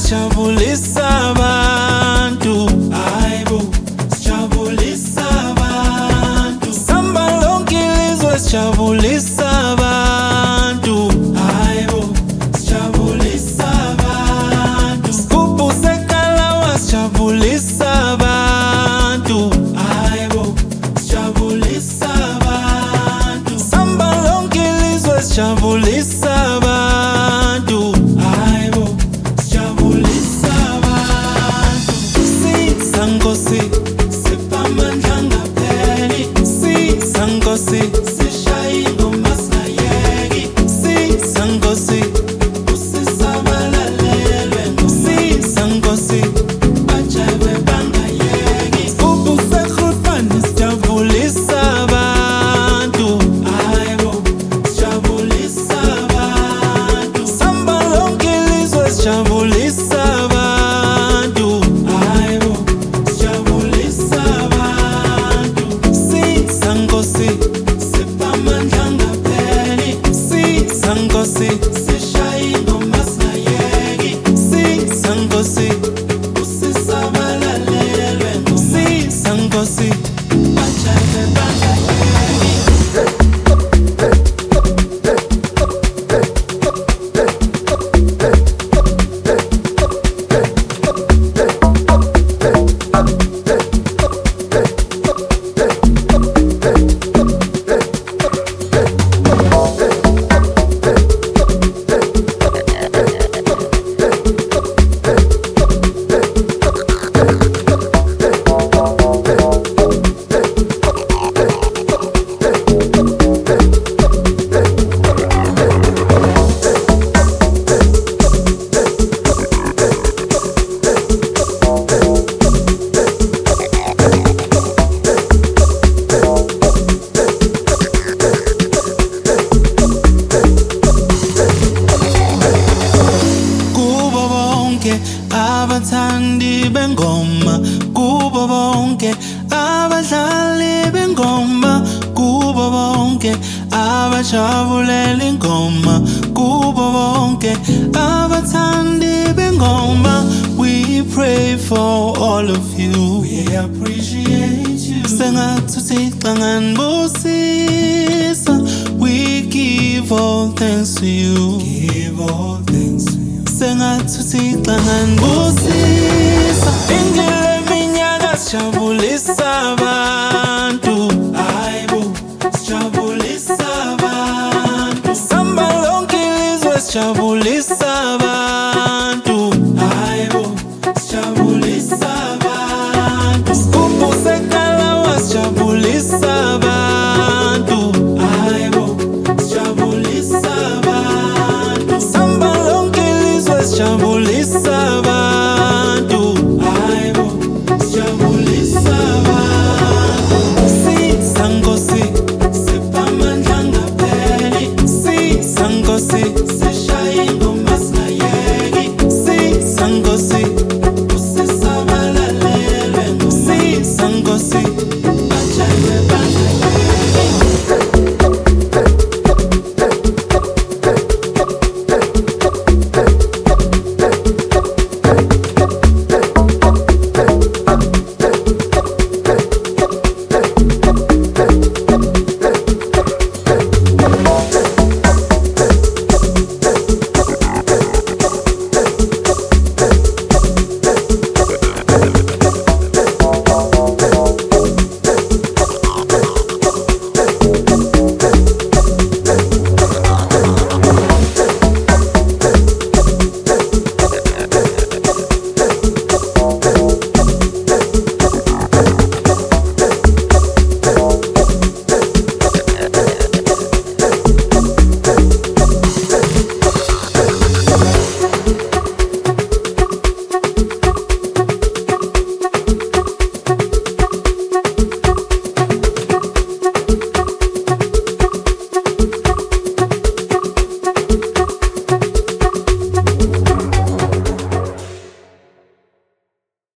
sijabulisa abantu. Hayibo, sijabulisa abantu. Samba lonke ilizwe sijabulisa abantu. Hayibo, sijabulisa abantu. Sigubhu sekalawa sijabulisa abantu. Hayibo, sijabulisa abantu. Samba lonke ilizwe sijabulisa abantu. Hayibo, sijabulisa abantu. Nkosi siphamandla ngapheli. Nkosi sishaya ingoma singayeki. Nkosi usisabalalelwe ngoma. Nkosi bajaywe bangayeki. Sigubhu seGrootfontein sijabulisa abantu. Hayibo, sijabulisa abantu. Samba lonke ilizwe sijabulisa abantu. Hayibo, sijabulisa abantu. Nkosi siphamandla ngapheli. Nkosi sishaya ingoma singayeki. Nkosi usisabalalelwe ngoma. Nkosi bajaywe bangayeki. Abathandi bengoma, kubo bonke abadlali bengoma, kubo bonke abajabulela ingoma, kubo bonke abathandi bengoma. We pray for all of you. We appreciate you. Sengathuthi xanganibusisa. We give all thanks to you. Give all thanks to you. Sengathuthi xanganibusisa. Indlela eminyaka sijabulisa abantu. Hayibo, sijabulisa abantu. Samba lonke ilizwe sijabulisa abantu.